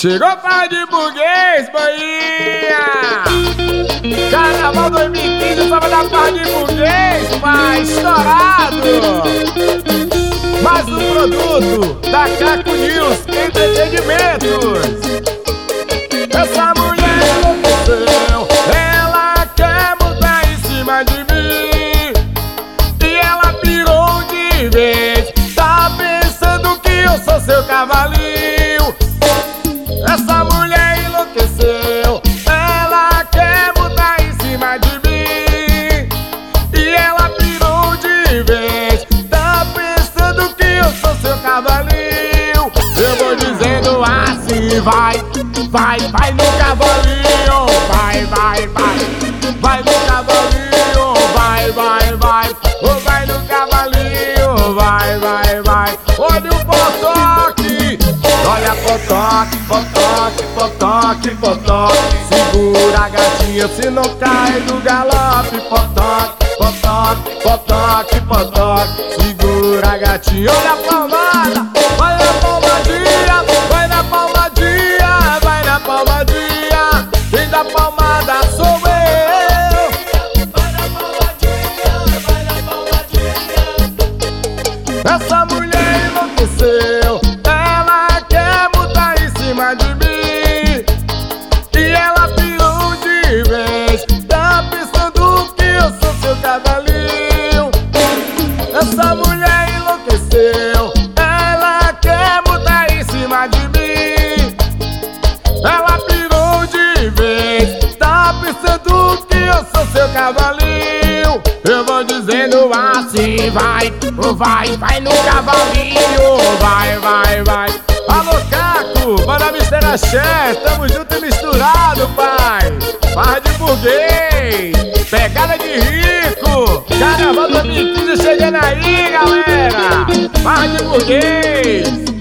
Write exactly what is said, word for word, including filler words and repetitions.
Chegou para de burguês, Bahia! Carnaval dois mil e quinze, só vai dar par de burguês, pai, estourado! Mais um produto da Caco News Entretenimentos. Essa mulher enlouqueceu, ela quer botar em cima de mim, e ela pirou de vez, tá pensando que eu sou seu cavalinho. Essa mulher enlouqueceu, ela quer botar em cima de mim, e ela pirou de vez, tá pensando que eu sou seu cavalinho. Eu vou dizendo assim, vai, vai, vai no cavalinho, vai, vai, vai, vai no cavalinho, vai, vai, vai, oh, vai no cavalinho, vai, vai, vai. Olha o potoque, olha potoque, potoque, potoque, potoque. Segura a gatinha se não cai do galope, potoque, potoque, potoque, potoque. Segura a gatinha, olha a palmada, olha a palmadinha, vai na palmadinha, vai na palmadinha. Quem dá palmada sou eu. Vai na palmadinha, vai na palmadinha. Essa mulher enlouqueceu, ela quer botar em cima de mim, e ela pirou de vez, tá pensando que eu sou seu cavalinho. Essa mulher enlouqueceu, ela quer botar em cima de mim, ela pirou de vez, tá pensando que eu sou seu cavalinho. Eu vou dizendo assim, vai, vai, vai no cavalinho, vai, vai, vai. Alô, Caco, bora mister Axé, tamo junto e misturado, pai. Farra de burguês, pegada de rico, Carnaval dois mil e quinze chegando aí, galera. Farra de burguês.